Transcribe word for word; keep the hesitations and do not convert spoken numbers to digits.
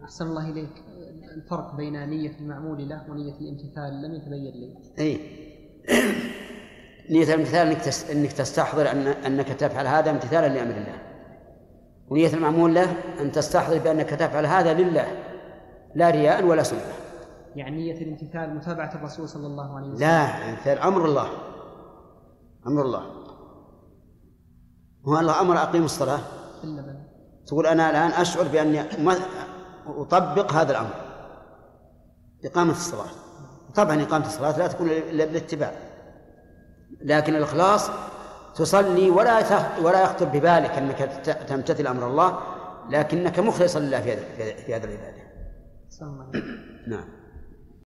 أحسن الله إليك، الفرق بين نية المعمول له ونية الامتثال لم يتبين لي. أي نية الامتثال إنك, تس... إنك تستحضر أن... أنك تفعل هذا امتثالا لأمر الله، ونية المعمول له أن تستحضر بأنك تفعل هذا لله لا رياء ولا سمعة. يعني نية الامتثال متابعة الرسول صلى الله عليه وسلم. لا، امتثال أمر الله، أمر الله. هو الله أمر أقيم الصلاة، تقول أنا الآن أشعر بأني أطبق هذا الأمر، إقامة الصلاة. طبعا إقامة الصلاة لا تكون إلا بالاتباع، لكن الإخلاص تصلي ولا ولا يخطر ببالك أنك تمتثل أمر الله، لكنك مخلصا لله في هذا في هذا العبادة. نعم.